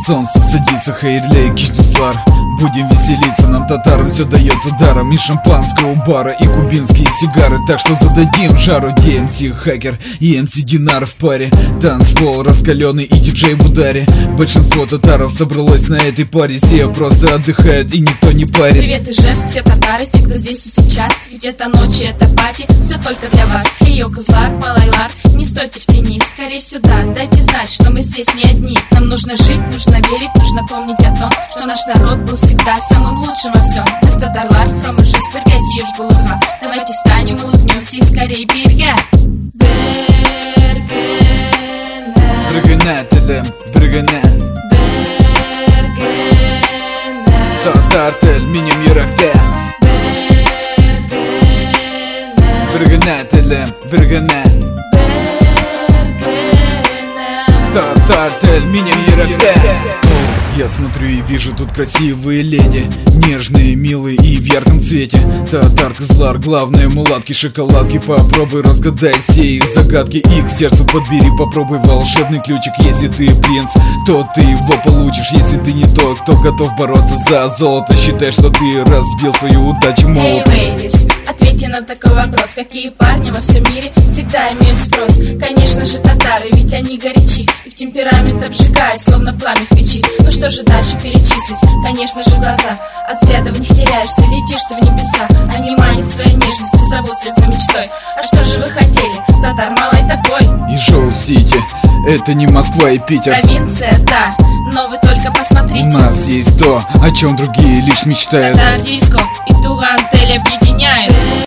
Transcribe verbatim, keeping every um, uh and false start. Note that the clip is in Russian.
Солнце садится, хайрлей, киштислар. Будем веселиться, нам татарам все дается даром. И шампанского бара, и кубинские сигары. Так что зададим жару. ди эм си Хакер и эм си Динар в паре. Танцпол раскаленный и диджей в ударе. Большинство татаров собралось на этой паре. Все просто отдыхают и никто не парит. Привет и жест, все татары, те, кто здесь и сейчас. Ведь это ночи, это пати, все только для вас. Хейо, Кызлар, Малайлар, не стойте в тени, скорее сюда, дайте знать, что мы здесь не одни. Нам нужно жить, нужно верить, нужно помнить о том, что наш народ был всегда самым лучшим во всем. Мы татарлар, from жизнь, бергайте ешь булыга. Давайте встанем и улыбнемся и скорее бирге. Бергене, телем, бергене. Татар тел, минем йөрәктә. Бергене, телем, бергене. Татар тел, минем йөрәктә. Я смотрю и вижу тут красивые леди, нежные, милые и в ярком цвете. Татар, Кызлар, главные мулатки, шоколадки. Попробуй разгадай все их загадки и к сердцу подбери, попробуй волшебный ключик. Если ты принц, то ты его получишь. Если ты не тот, кто готов бороться за золото, считай, что ты разбил свою удачу молотом. Hey, ladies, ответьте на такой вопрос. Какие парни во всем мире всегда имеют спрос? Конечно же татары, ведь они горячи. Их темперамент обжигает, словно пламя в печи. Ну что же дальше перечислить? Конечно же глаза. От взгляда в них теряешься, летишь ты в небеса. Они манят своей нежностью, зовут вслед за мечтой. А что же вы хотели? Татар Малай такой. И Жоу-Сити, это не Москва и Питер. Провинция, да, но вы только посмотрите. У нас есть то, о чем другие лишь мечтают. Татар, диско и Туган Тель объединяют.